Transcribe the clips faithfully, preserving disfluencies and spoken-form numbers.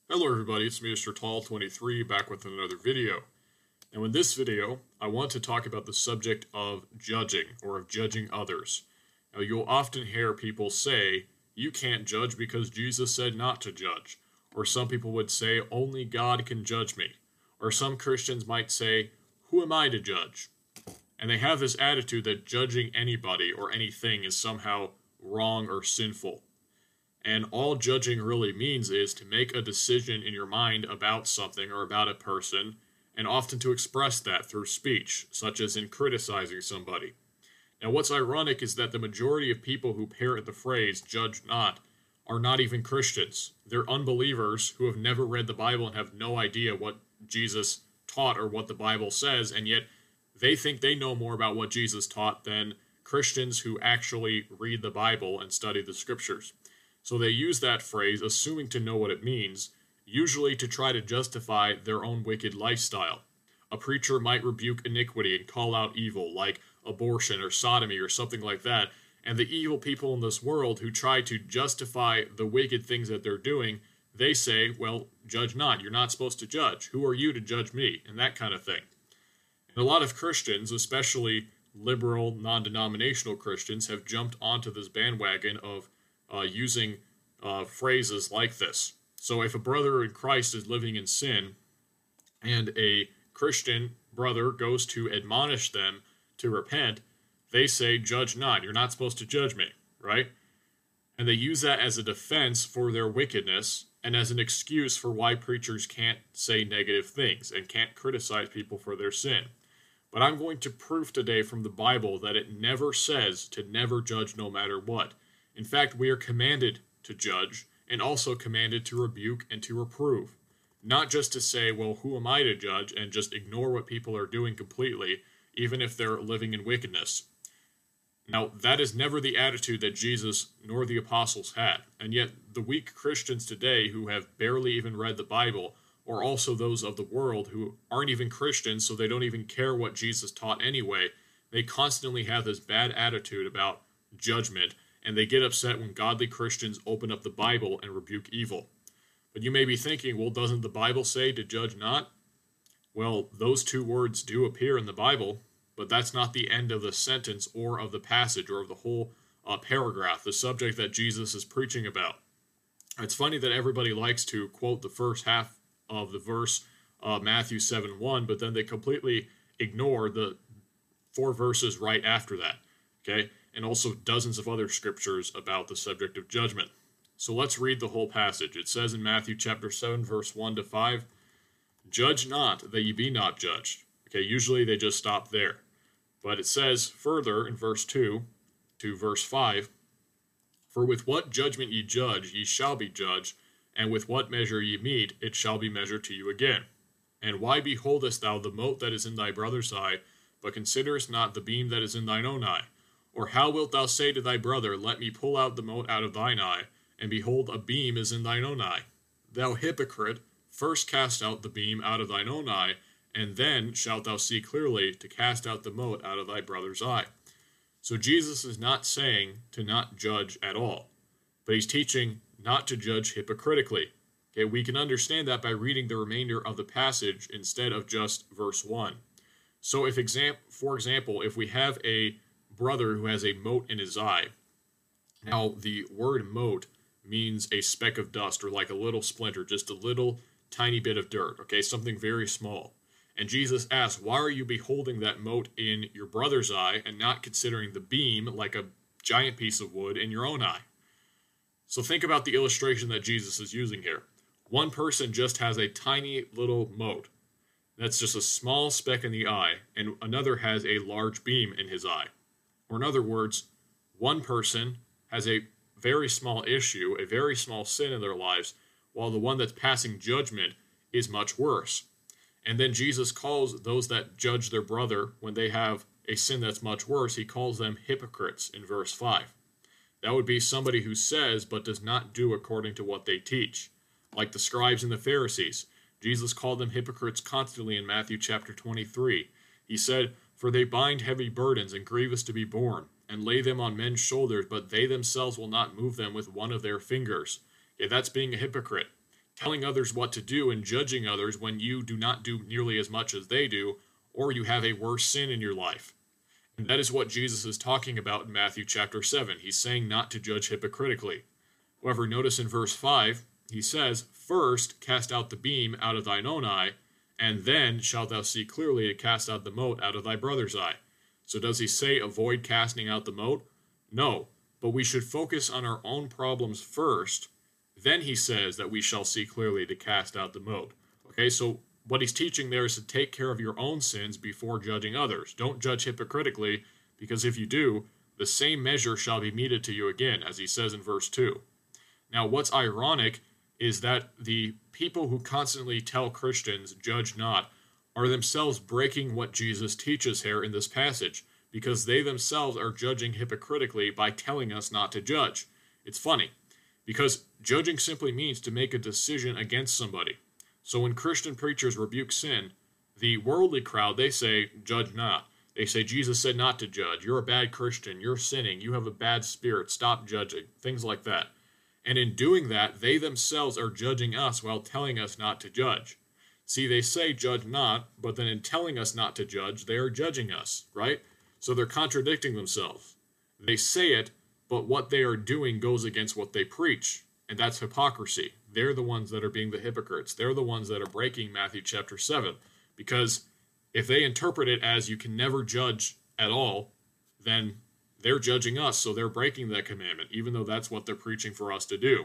Hello everybody, it's me, Mister Tall twenty-three, back with another video. Now in this video, I want to talk about the subject of judging, or of judging others. Now you'll often hear people say, you can't judge because Jesus said not to judge. Or some people would say, only God can judge me. Or some Christians might say, who am I to judge? And they have this attitude that judging anybody or anything is somehow wrong or sinful. And all judging really means is to make a decision in your mind about something or about a person, and often to express that through speech, such as in criticizing somebody. Now what's ironic is that the majority of people who parrot the phrase, judge not, are not even Christians. They're unbelievers who have never read the Bible and have no idea what Jesus taught or what the Bible says, and yet they think they know more about what Jesus taught than Christians who actually read the Bible and study the Scriptures. So they use that phrase, assuming to know what it means, usually to try to justify their own wicked lifestyle. A preacher might rebuke iniquity and call out evil, like abortion or sodomy or something like that, and the evil people in this world who try to justify the wicked things that they're doing, they say, well, judge not, you're not supposed to judge. Who are you to judge me? And that kind of thing. And a lot of Christians, especially liberal, non-denominational Christians, have jumped onto this bandwagon of Uh, using uh, phrases like this. So if a brother in Christ is living in sin and a Christian brother goes to admonish them to repent, they say, judge not, you're not supposed to judge me, right? And they use that as a defense for their wickedness and as an excuse for why preachers can't say negative things and can't criticize people for their sin. But I'm going to prove today from the Bible that it never says to never judge no matter what. In fact, we are commanded to judge and also commanded to rebuke and to reprove. Not just to say, well, who am I to judge, and just ignore what people are doing completely, even if they're living in wickedness. Now, that is never the attitude that Jesus nor the apostles had. And yet, the weak Christians today who have barely even read the Bible, or also those of the world who aren't even Christians, so they don't even care what Jesus taught anyway, they constantly have this bad attitude about judgment, and they get upset when godly Christians open up the Bible and rebuke evil. But you may be thinking, well, doesn't the Bible say to judge not? Well, those two words do appear in the Bible, but that's not the end of the sentence or of the passage or of the whole uh, paragraph, the subject that Jesus is preaching about. It's funny that everybody likes to quote the first half of the verse, uh, Matthew seven one, but then they completely ignore the four verses right after that, okay? And also dozens of other scriptures about the subject of judgment. So let's read the whole passage. It says in Matthew chapter seven, verse one to five, judge not that ye be not judged. Okay, usually they just stop there. But it says further in verse two to verse five, for with what judgment ye judge, ye shall be judged, and with what measure ye mete, it shall be measured to you again. And why beholdest thou the mote that is in thy brother's eye, but considerest not the beam that is in thine own eye? Or how wilt thou say to thy brother, let me pull out the mote out of thine eye, and behold, a beam is in thine own eye? Thou hypocrite, first cast out the beam out of thine own eye, and then shalt thou see clearly to cast out the mote out of thy brother's eye. So Jesus is not saying to not judge at all, but he's teaching not to judge hypocritically. Okay, we can understand that by reading the remainder of the passage instead of just verse one. So if exam- for example, if we have a brother who has a mote in his eye. Now, the word mote means a speck of dust, or like a little splinter, just a little tiny bit of dirt, okay, something very small. And Jesus asks, why are you beholding that mote in your brother's eye and not considering the beam, like a giant piece of wood, in your own eye? So think about the illustration that Jesus is using here. One person just has a tiny little mote. That's just a small speck in the eye, and another has a large beam in his eye. Or in other words, one person has a very small issue, a very small sin in their lives, while the one that's passing judgment is much worse. And then Jesus calls those that judge their brother when they have a sin that's much worse, he calls them hypocrites in verse five. That would be somebody who says but does not do according to what they teach. Like the scribes and the Pharisees. Jesus called them hypocrites constantly in Matthew chapter twenty-three. He said, for they bind heavy burdens and grievous to be borne, and lay them on men's shoulders, but they themselves will not move them with one of their fingers. Yeah, that's being a hypocrite. telling others what to do and judging others when you do not do nearly as much as they do, or you have a worse sin in your life. And that is what Jesus is talking about in Matthew chapter seven. He's saying not to judge hypocritically. However, notice in verse five, he says, "First cast out the beam out of thine own eye, and then shalt thou see clearly to cast out the mote out of thy brother's eye." So does he say avoid casting out the mote? No, but we should focus on our own problems first. Then he says that we shall see clearly to cast out the mote. Okay, so what he's teaching there is to take care of your own sins before judging others. Don't judge hypocritically, because if you do, the same measure shall be meted to you again, as he says in verse two. Now, what's ironic is that the people who constantly tell Christians, "Judge not," are themselves breaking what Jesus teaches here in this passage, because they themselves are judging hypocritically by telling us not to judge. It's funny, because judging simply means to make a decision against somebody. So when Christian preachers rebuke sin, the worldly crowd, they say, "Judge not." They say, "Jesus said not to judge. You're a bad Christian. You're sinning. You have a bad spirit. Stop judging." Things like that. And in doing that, they themselves are judging us while telling us not to judge. See, they say judge not, but then in telling us not to judge, they are judging us, right? So they're contradicting themselves. They say it, but what they are doing goes against what they preach, and that's hypocrisy. They're the ones that are being the hypocrites. They're the ones that are breaking Matthew chapter seven, because if they interpret it as you can never judge at all, then they're judging us, so they're breaking that commandment, even though that's what they're preaching for us to do.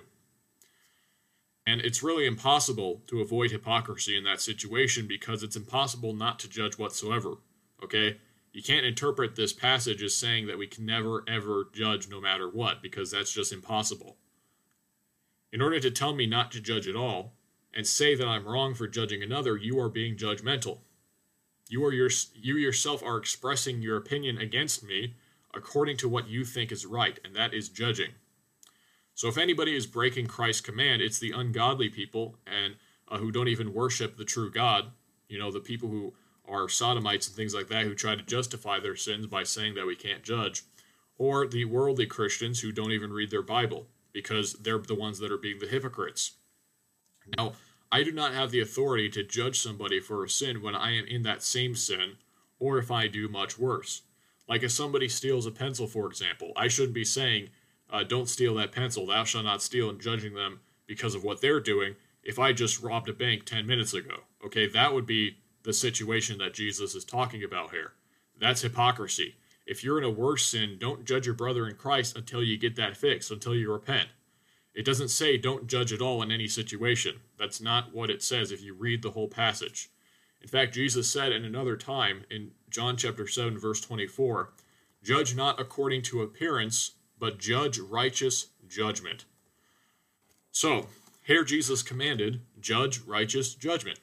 And it's really impossible to avoid hypocrisy in that situation, because it's impossible not to judge whatsoever, okay? You can't interpret this passage as saying that we can never, ever judge no matter what, because that's just impossible. In order to tell me not to judge at all, and say that I'm wrong for judging another, you are being judgmental. You, are your, you yourself are expressing your opinion against me according to what you think is right, and that is judging. So if anybody is breaking Christ's command, it's the ungodly people and uh, who don't even worship the true God. You know, the people who are sodomites and things like that, who try to justify their sins by saying that we can't judge. Or the worldly Christians who don't even read their Bible, because they're the ones that are being the hypocrites. Now, I do not have the authority to judge somebody for a sin when I am in that same sin, or if I do much worse. Like if somebody steals a pencil, for example, I shouldn't be saying, uh, don't steal that pencil, thou shalt not steal, and judging them because of what they're doing if I just robbed a bank ten minutes ago. Okay, that would be the situation that Jesus is talking about here. That's hypocrisy. If you're in a worse sin, don't judge your brother in Christ until you get that fixed, until you repent. It doesn't say don't judge at all in any situation. That's not what it says if you read the whole passage. In fact, Jesus said in another time, in John chapter seven, verse twenty-four, "Judge not according to appearance, but judge righteous judgment." So, here Jesus commanded, judge righteous judgment.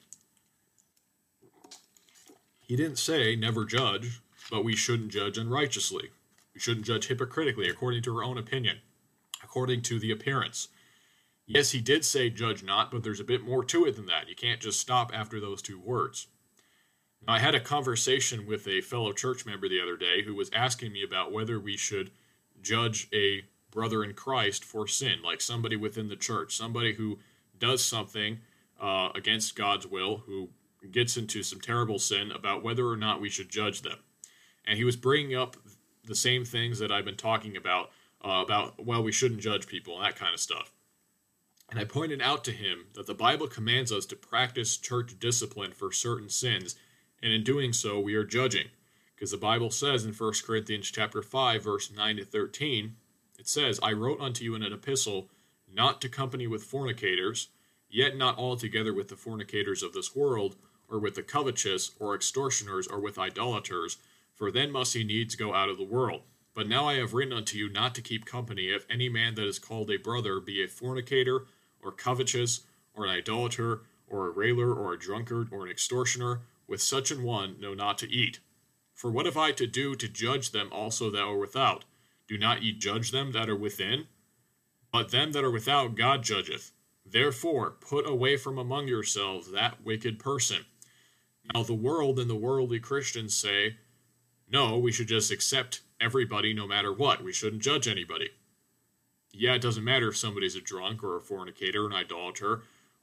He didn't say never judge, but we shouldn't judge unrighteously. We shouldn't judge hypocritically according to our own opinion, according to the appearance. Yes, he did say judge not, but there's a bit more to it than that. You can't just stop after those two words. Now, I had a conversation with a fellow church member the other day who was asking me about whether we should judge a brother in Christ for sin, like somebody within the church, somebody who does something uh, against God's will, who gets into some terrible sin, about whether or not we should judge them. And he was bringing up the same things that I've been talking about, uh, about, well, we shouldn't judge people and that kind of stuff. And I pointed out to him that the Bible commands us to practice church discipline for certain sins, and in doing so, we are judging. Because the Bible says in First Corinthians chapter five, verse nine to thirteen, it says, "I wrote unto you in an epistle, not to company with fornicators, yet not altogether with the fornicators of this world, or with the covetous, or extortioners, or with idolaters, for then must he needs go out of the world. But now I have written unto you not to keep company if any man that is called a brother be a fornicator, or covetous, or an idolater, or a railer, or a drunkard, or an extortioner. With such an one know not to eat. For what have I to do to judge them also that are without? Do not ye judge them that are within? But them that are without God judgeth. Therefore put away from among yourselves that wicked person." Now the world and the worldly Christians say, no, we should just accept everybody no matter what. We shouldn't judge anybody. Yeah, it doesn't matter if somebody's a drunk or a fornicator or an idolater.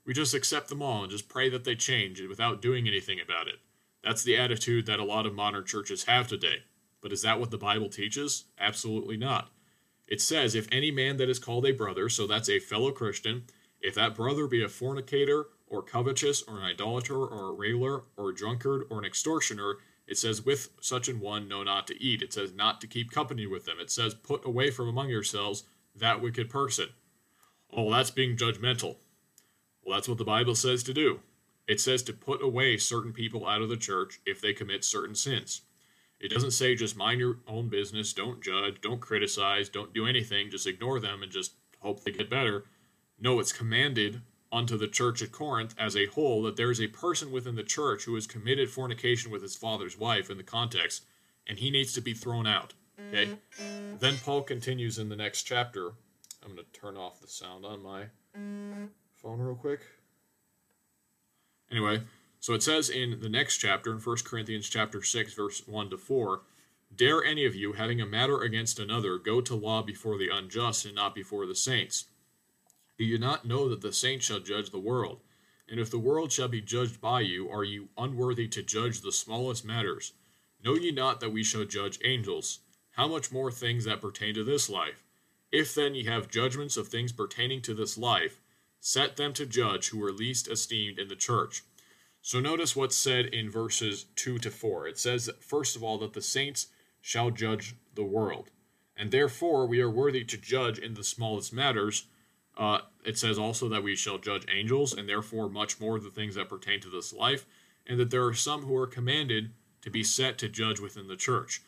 we just accept them all and just pray that they change without doing anything about it. That's the attitude that a lot of modern churches have today. But is that what the Bible teaches? Absolutely not. It says, if any man that is called a brother, so that's a fellow Christian, if that brother be a fornicator, or covetous, or an idolater, or a railer, or a drunkard, or an extortioner, it says, with such an one know not to eat. It says not to keep company with them. It says, put away from among yourselves that wicked person. Oh, that's being judgmental. Well, that's what the Bible says to do. It says to put away certain people out of the church if they commit certain sins. It doesn't say just mind your own business, don't judge, don't criticize, don't do anything, just ignore them and just hope they get better. No, it's commanded unto the church at Corinth as a whole that there is a person within the church who has committed fornication with his father's wife in the context, and he needs to be thrown out. Okay? Then Paul continues in the next chapter. I'm going to turn off the sound on my phone real quick. Anyway, so it says in the next chapter, in First Corinthians chapter six, verse one to four, dare any of you, having a matter against another, go to law before the unjust and not before the saints? Do you not know that the saints shall judge the world? And if the world shall be judged by you, are you unworthy to judge the smallest matters? Know ye not that we shall judge angels? How much more things that pertain to this life? If then ye have judgments of things pertaining to this life, set them to judge who are least esteemed in the church. So notice what's said in verses two to four. It says, that, first of all, that the saints shall judge the world. And therefore we are worthy to judge in the smallest matters. Uh, it says also that we shall judge angels, and therefore much more the things that pertain to this life, and that there are some who are commanded to be set to judge within the church.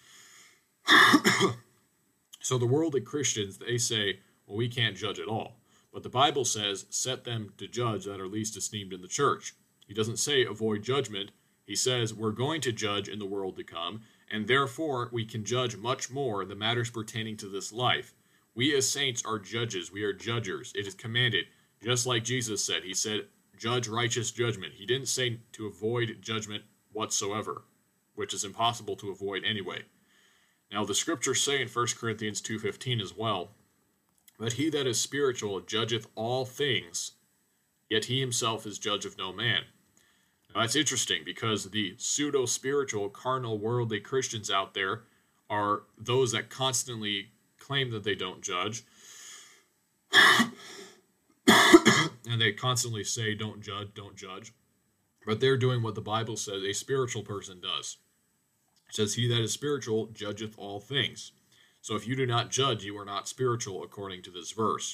So the worldly Christians, they say, well, we can't judge at all. But the Bible says, set them to judge that are least esteemed in the church. He doesn't say avoid judgment. He says we're going to judge in the world to come, and therefore we can judge much more the matters pertaining to this life. We as saints are judges. We are judgers. It is commanded. Just like Jesus said. He said, judge righteous judgment. He didn't say to avoid judgment whatsoever, which is impossible to avoid anyway. Now the scriptures say in First Corinthians two fifteen as well, but he that is spiritual judgeth all things, yet he himself is judge of no man. Now that's interesting because the pseudo-spiritual, carnal, worldly Christians out there are those that constantly claim that they don't judge. And they constantly say, don't judge, don't judge. But they're doing what the Bible says a spiritual person does. It says, he that is spiritual judgeth all things. So if you do not judge, you are not spiritual, according to this verse.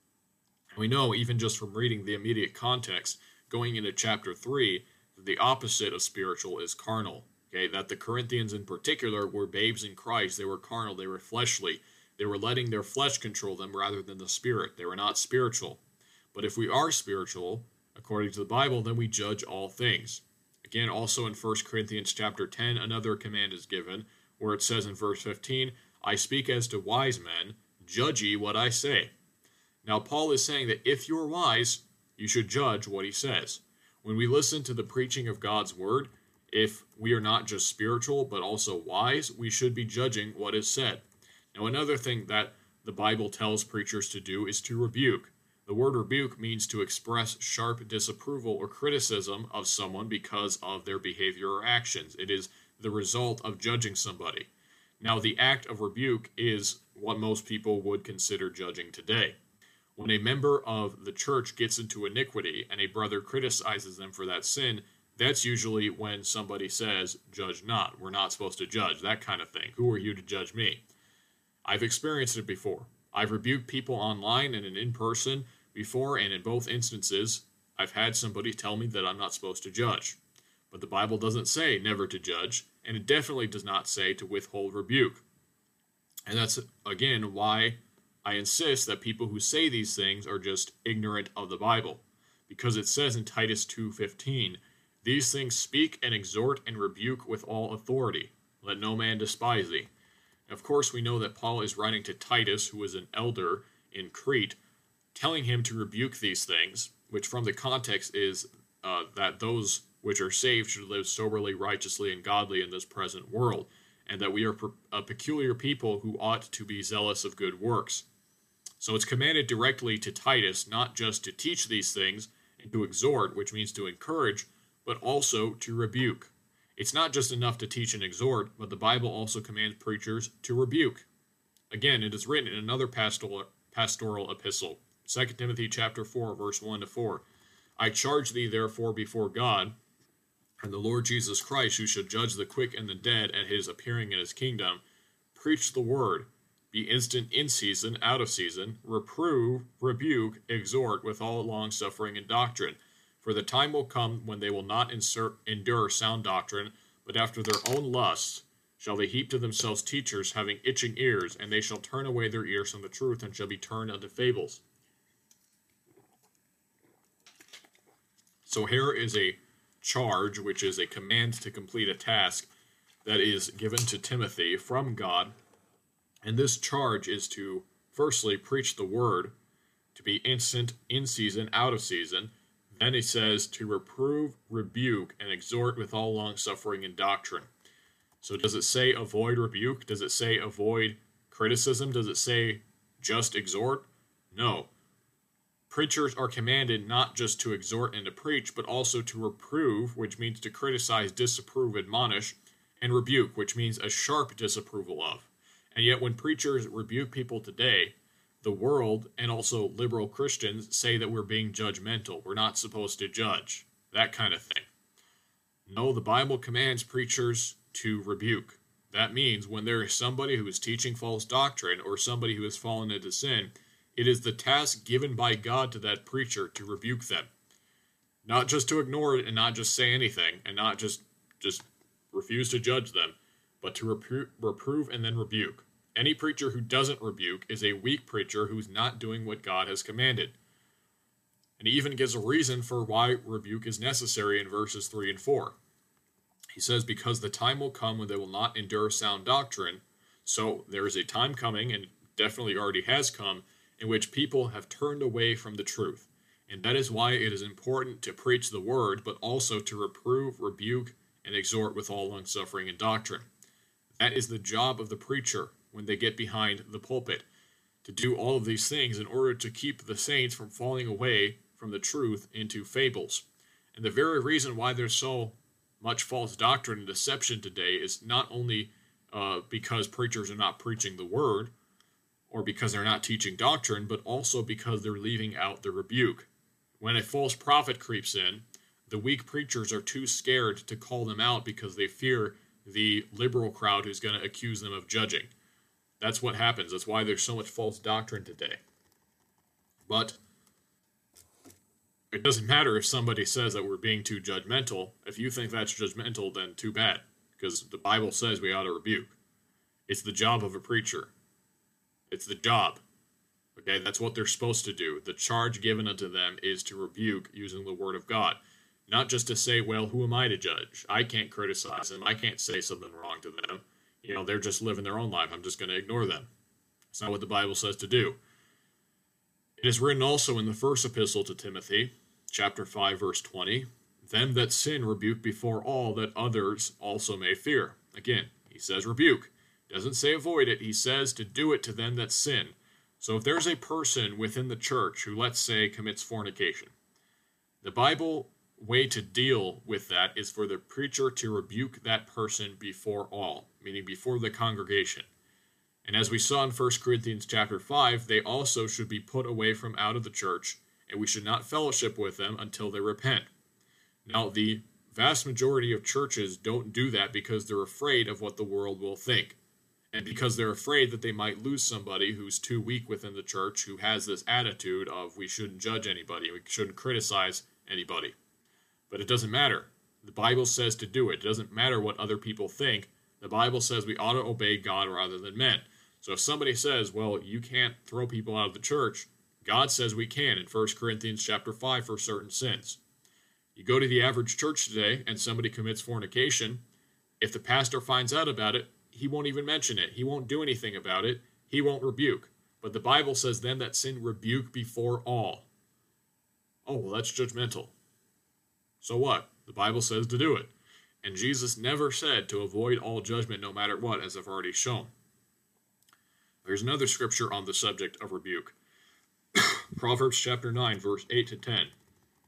And we know, even just from reading the immediate context, going into chapter three, that the opposite of spiritual is carnal. Okay, that the Corinthians in particular were babes in Christ. They were carnal. They were fleshly. They were letting their flesh control them rather than the Spirit. They were not spiritual. But if we are spiritual, according to the Bible, then we judge all things. Again, also in First Corinthians chapter ten, another command is given, where it says in verse fifteen, I speak as to wise men, judge ye what I say. Now, Paul is saying that if you're wise, you should judge what he says. When we listen to the preaching of God's word, if we are not just spiritual, but also wise, we should be judging what is said. Now, another thing that the Bible tells preachers to do is to rebuke. The word rebuke means to express sharp disapproval or criticism of someone because of their behavior or actions. It is the result of judging somebody. Now, the act of rebuke is what most people would consider judging today. When a member of the church gets into iniquity and a brother criticizes them for that sin, that's usually when somebody says, judge not. We're not supposed to judge, that kind of thing. Who are you to judge me? I've experienced it before. I've rebuked people online and in person before, and in both instances, I've had somebody tell me that I'm not supposed to judge. But the Bible doesn't say never to judge, and it definitely does not say to withhold rebuke. And that's, again, why I insist that people who say these things are just ignorant of the Bible. Because it says in Titus two fifteen, these things speak and exhort and rebuke with all authority. Let no man despise thee. Of course, we know that Paul is writing to Titus, who is an elder in Crete, telling him to rebuke these things, which from the context is uh, that those which are saved should live soberly, righteously, and godly in this present world, and that we are a peculiar people who ought to be zealous of good works. So it's commanded directly to Titus not just to teach these things and to exhort, which means to encourage, but also to rebuke. It's not just enough to teach and exhort, but the Bible also commands preachers to rebuke. Again, it is written in another pastoral, pastoral epistle, Second Timothy chapter four, verse one to four. I charge thee therefore before God and the Lord Jesus Christ, who shall judge the quick and the dead at his appearing in his kingdom, preach the word, be instant in season, out of season, reprove, rebuke, exhort with all longsuffering and doctrine. For the time will come when they will not insert, endure sound doctrine, but after their own lusts shall they heap to themselves teachers having itching ears, and they shall turn away their ears from the truth, and shall be turned unto fables. So here is a charge, which is a command to complete a task that is given to Timothy from God. And this charge is to, firstly, preach the word, to be instant, in season, out of season. Then he says to reprove, rebuke, and exhort with all longsuffering and doctrine. So does it say avoid rebuke? Does it say avoid criticism? Does it say just exhort? No. Preachers are commanded not just to exhort and to preach, but also to reprove, which means to criticize, disapprove, admonish, and rebuke, which means a sharp disapproval of. And yet when preachers rebuke people today, the world and also liberal Christians say that we're being judgmental. We're not supposed to judge. That kind of thing. No, the Bible commands preachers to rebuke. That means when there is somebody who is teaching false doctrine or somebody who has fallen into sin, it is the task given by God to that preacher to rebuke them. Not just to ignore it and not just say anything and not just, just refuse to judge them, but to repro- reprove and then rebuke. Any preacher who doesn't rebuke is a weak preacher who's not doing what God has commanded. And he even gives a reason for why rebuke is necessary in verses three and four. He says, because the time will come when they will not endure sound doctrine. So there is a time coming, and definitely already has come, in which people have turned away from the truth. And that is why it is important to preach the word, but also to reprove, rebuke, and exhort with all longsuffering and doctrine. That is the job of the preacher when they get behind the pulpit, to do all of these things in order to keep the saints from falling away from the truth into fables. And the very reason why there's so much false doctrine and deception today is not only uh, because preachers are not preaching the word, or because they're not teaching doctrine, but also because they're leaving out the rebuke. When a false prophet creeps in, the weak preachers are too scared to call them out because they fear the liberal crowd who's going to accuse them of judging. That's what happens. That's why there's so much false doctrine today. But it doesn't matter if somebody says that we're being too judgmental. If you think that's judgmental, then too bad, because the Bible says we ought to rebuke. It's the job of a preacher. It's the job. Okay, that's what they're supposed to do. The charge given unto them is to rebuke using the word of God. Not just to say, well, who am I to judge? I can't criticize them. I can't say something wrong to them. You know, they're just living their own life. I'm just going to ignore them. It's not what the Bible says to do. It is written also in the first epistle to Timothy, chapter five, verse twenty, them that sin rebuke before all, that others also may fear. Again, he says rebuke. Doesn't say avoid it. He says to do it to them that sin. So if there's a person within the church who, let's say, commits fornication, the Bible way to deal with that is for the preacher to rebuke that person before all, meaning before the congregation. And as we saw in First Corinthians chapter five, they also should be put away from out of the church, and we should not fellowship with them until they repent. Now, the vast majority of churches don't do that because they're afraid of what the world will think. And because they're afraid that they might lose somebody who's too weak within the church, who has this attitude of we shouldn't judge anybody, we shouldn't criticize anybody. But it doesn't matter. The Bible says to do it. It doesn't matter what other people think. The Bible says we ought to obey God rather than men. So if somebody says, well, you can't throw people out of the church, God says we can in First Corinthians chapter five for certain sins. You go to the average church today and somebody commits fornication, if the pastor finds out about it, he won't even mention it. He won't do anything about it. He won't rebuke. But the Bible says then that sin rebuke before all. Oh, well, that's judgmental. So what? The Bible says to do it. And Jesus never said to avoid all judgment no matter what, as I've already shown. There's another scripture on the subject of rebuke. Proverbs chapter nine, verse eight to ten.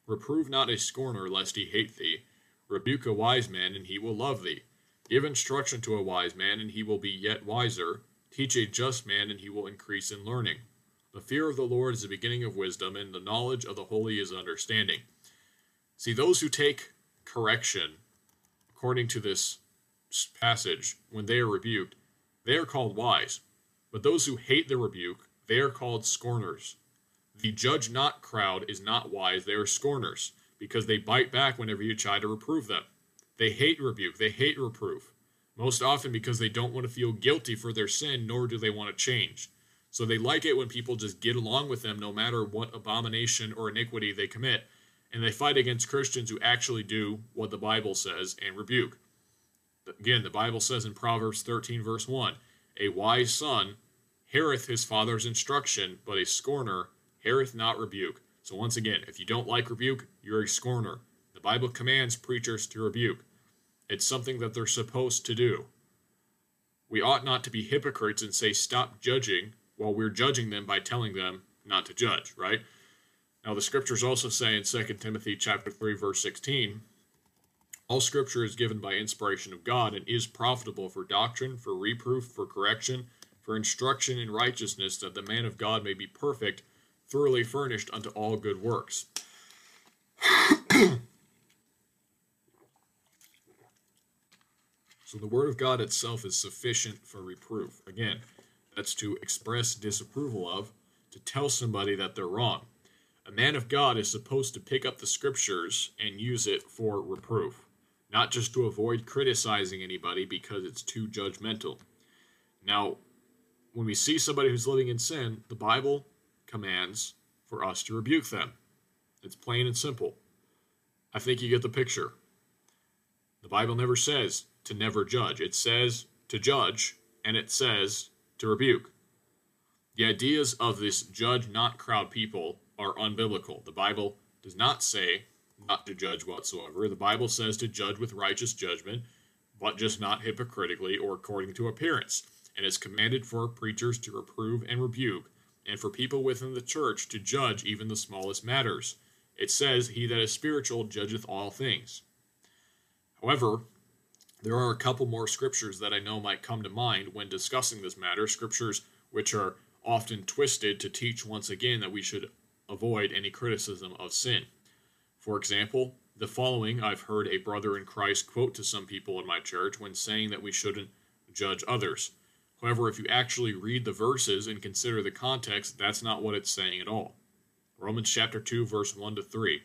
Reprove not a scorner, lest he hate thee. Rebuke a wise man, and he will love thee. Give instruction to a wise man, and he will be yet wiser. Teach a just man, and he will increase in learning. The fear of the Lord is the beginning of wisdom, and the knowledge of the holy is understanding. See, those who take correction, according to this passage, when they are rebuked, they are called wise. But those who hate the rebuke, they are called scorners. The judge not crowd is not wise, they are scorners, because they bite back whenever you try to reprove them. They hate rebuke, they hate reproof, most often because they don't want to feel guilty for their sin, nor do they want to change. So they like it when people just get along with them no matter what abomination or iniquity they commit, and they fight against Christians who actually do what the Bible says and rebuke. Again, the Bible says in Proverbs thirteen, verse one, a wise son heareth his father's instruction, but a scorner heareth not rebuke. So once again, if you don't like rebuke, you're a scorner. The Bible commands preachers to rebuke. It's something that they're supposed to do. We ought not to be hypocrites and say stop judging while we're judging them by telling them not to judge, right? Now the scriptures also say in Second Timothy chapter three, verse sixteen, all scripture is given by inspiration of God and is profitable for doctrine, for reproof, for correction, for instruction in righteousness, that the man of God may be perfect, thoroughly furnished unto all good works. So the word of God itself is sufficient for reproof. Again, that's to express disapproval of, to tell somebody that they're wrong. A man of God is supposed to pick up the scriptures and use it for reproof, not just to avoid criticizing anybody because it's too judgmental. Now, when we see somebody who's living in sin, the Bible commands for us to rebuke them. It's plain and simple. I think you get the picture. The Bible never says to never judge. It says to judge, and it says to rebuke. The ideas of this judge not crowd people are unbiblical. The Bible does not say not to judge whatsoever. The Bible says to judge with righteous judgment, but just not hypocritically or according to appearance. And it's commanded for preachers to reprove and rebuke, and for people within the church to judge even the smallest matters. It says, he that is spiritual judgeth all things. However, there are a couple more scriptures that I know might come to mind when discussing this matter, scriptures which are often twisted to teach once again that we should avoid any criticism of sin. For example, the following I've heard a brother in Christ quote to some people in my church when saying that we shouldn't judge others. However, if you actually read the verses and consider the context, that's not what it's saying at all. Romans chapter two, verse one to three.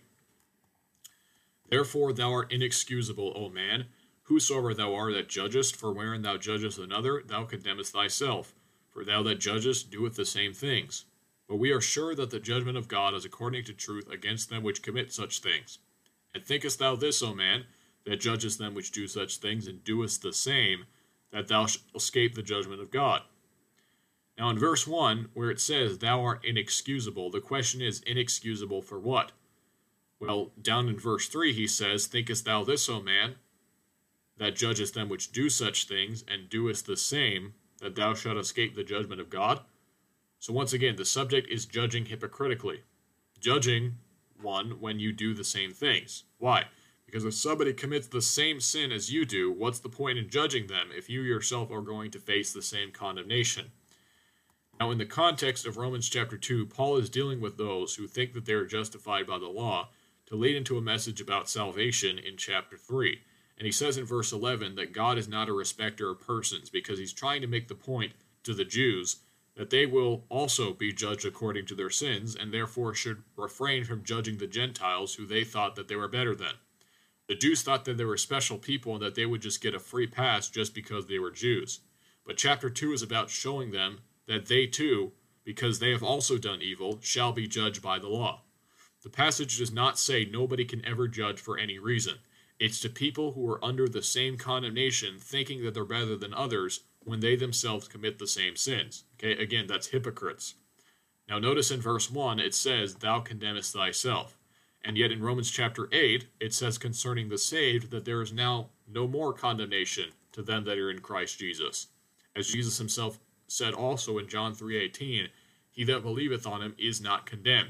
Therefore thou art inexcusable, O man, whosoever thou art that judgest, for wherein thou judgest another, thou condemnest thyself. For thou that judgest doeth the same things. But we are sure that the judgment of God is according to truth against them which commit such things. And thinkest thou this, O man, that judgest them which do such things, and doest the same, that thou shalt escape the judgment of God? Now in verse one, where it says, thou art inexcusable, the question is, inexcusable for what? Well, down in verse three he says, thinkest thou this, O man, that judgest them which do such things, and doest the same, that thou shalt escape the judgment of God? So once again, the subject is judging hypocritically. Judging one when you do the same things. Why? Because if somebody commits the same sin as you do, what's the point in judging them if you yourself are going to face the same condemnation? Now, in the context of Romans chapter two, Paul is dealing with those who think that they are justified by the law to lead into a message about salvation in chapter three. And he says in verse eleven that God is not a respecter of persons, because he's trying to make the point to the Jews that they will also be judged according to their sins, and therefore should refrain from judging the Gentiles who they thought that they were better than. The Jews thought that they were special people and that they would just get a free pass just because they were Jews. But chapter two is about showing them that they too, because they have also done evil, shall be judged by the law. The passage does not say nobody can ever judge for any reason. It's to people who are under the same condemnation, thinking that they're better than others when they themselves commit the same sins. Okay, again, that's hypocrites. Now notice in verse one, it says, thou condemnest thyself. And yet in Romans chapter eight, it says concerning the saved that there is now no more condemnation to them that are in Christ Jesus. As Jesus himself said also in John three eighteen, he that believeth on him is not condemned.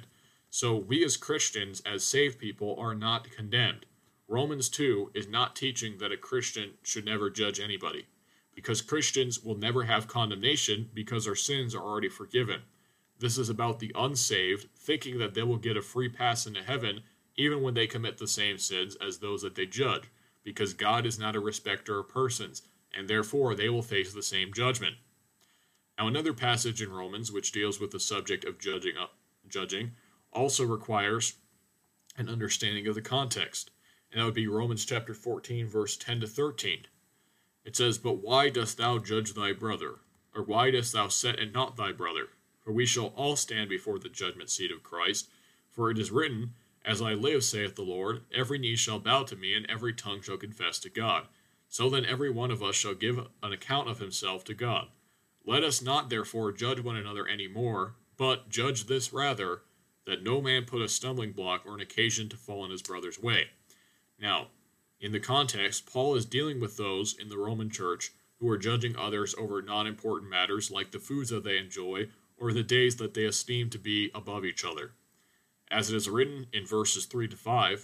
So we as Christians, as saved people, are not condemned. Romans two is not teaching that a Christian should never judge anybody, because Christians will never have condemnation because our sins are already forgiven. This is about the unsaved thinking that they will get a free pass into heaven even when they commit the same sins as those that they judge, because God is not a respecter of persons, and therefore they will face the same judgment. Now, another passage in Romans which deals with the subject of judging, uh, judging also requires an understanding of the context, and that would be Romans chapter fourteen, verse ten to thirteen. It says, "But why dost thou judge thy brother? Or why dost thou set and not thy brother? For we shall all stand before the judgment seat of Christ. For it is written, As I live, saith the Lord, every knee shall bow to me, and every tongue shall confess to God. So then every one of us shall give an account of himself to God. Let us not therefore judge one another any more, but judge this rather, that no man put a stumbling block or an occasion to fall in his brother's way." Now, in the context, Paul is dealing with those in the Roman church who are judging others over non-important matters like the foods that they enjoy or the days that they esteem to be above each other. As it is written in verses three to five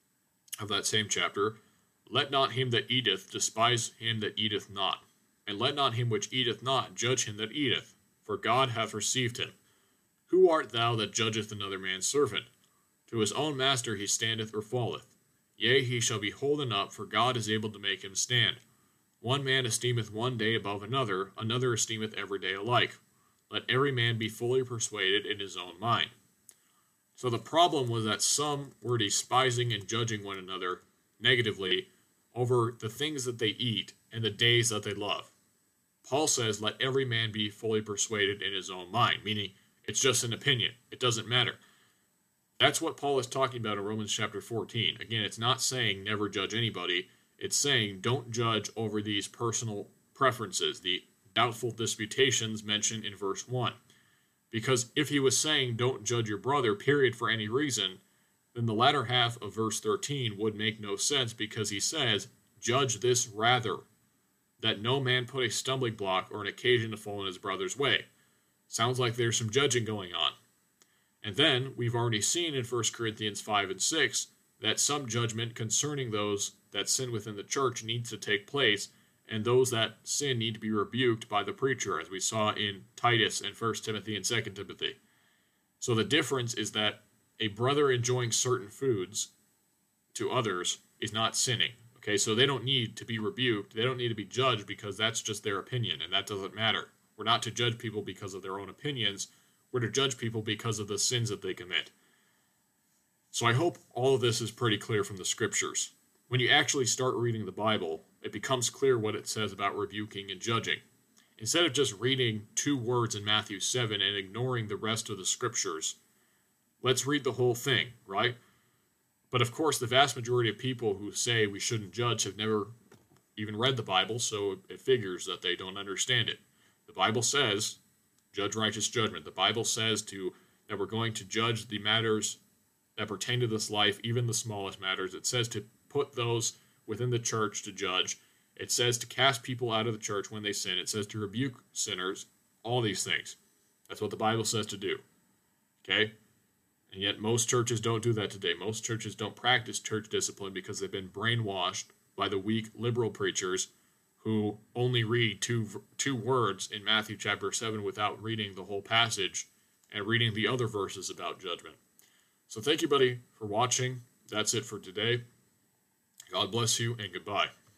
of that same chapter, "Let not him that eateth despise him that eateth not, and let not him which eateth not judge him that eateth, for God hath received him. Who art thou that judgeth another man's servant? To his own master he standeth or falleth. Yea, he shall be holden up, for God is able to make him stand. One man esteemeth one day above another, another esteemeth every day alike. Let every man be fully persuaded in his own mind." So the problem was that some were despising and judging one another negatively over the things that they eat and the days that they love. Paul says, let every man be fully persuaded in his own mind, meaning it's just an opinion. It doesn't matter. That's what Paul is talking about in Romans chapter fourteen. Again, it's not saying never judge anybody. It's saying don't judge over these personal preferences, the doubtful disputations mentioned in verse one. Because if he was saying don't judge your brother, period, for any reason, then the latter half of verse thirteen would make no sense, because he says, judge this rather, that no man put a stumbling block or an occasion to fall in his brother's way. Sounds like there's some judging going on. And then we've already seen in First Corinthians five and six that some judgment concerning those that sin within the church needs to take place, and those that sin need to be rebuked by the preacher, as we saw in Titus and First Timothy and Second Timothy. So the difference is that a brother enjoying certain foods to others is not sinning. Okay, so they don't need to be rebuked. They don't need to be judged, because that's just their opinion, and that doesn't matter. We're not to judge people because of their own opinions. We're to judge people because of the sins that they commit. So I hope all of this is pretty clear from the scriptures. When you actually start reading the Bible, it becomes clear what it says about rebuking and judging. Instead of just reading two words in Matthew seven and ignoring the rest of the scriptures, let's read the whole thing, right? But of course, the vast majority of people who say we shouldn't judge have never even read the Bible, so it figures that they don't understand it. The Bible says, judge righteous judgment. The Bible says to that we're going to judge the matters that pertain to this life, even the smallest matters. It says to put those within the church to judge. It says to cast people out of the church when they sin. It says to rebuke sinners. All these things. That's what the Bible says to do. Okay? And yet most churches don't do that today. Most churches don't practice church discipline because they've been brainwashed by the weak liberal preachers who only read two two words in Matthew chapter seven without reading the whole passage and reading the other verses about judgment. So thank you, buddy, for watching. That's it for today. God bless you, and goodbye.